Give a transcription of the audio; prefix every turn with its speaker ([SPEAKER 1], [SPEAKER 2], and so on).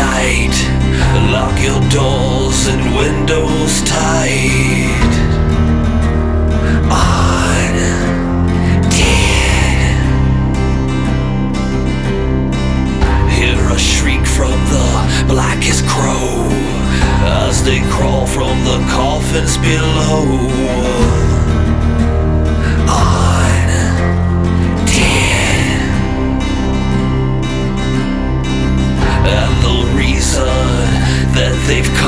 [SPEAKER 1] night. Lock your doors and windows tight. On dead. Hear a shriek from the blackest crow as they crawl from the coffins below. On dead. And the reason that they've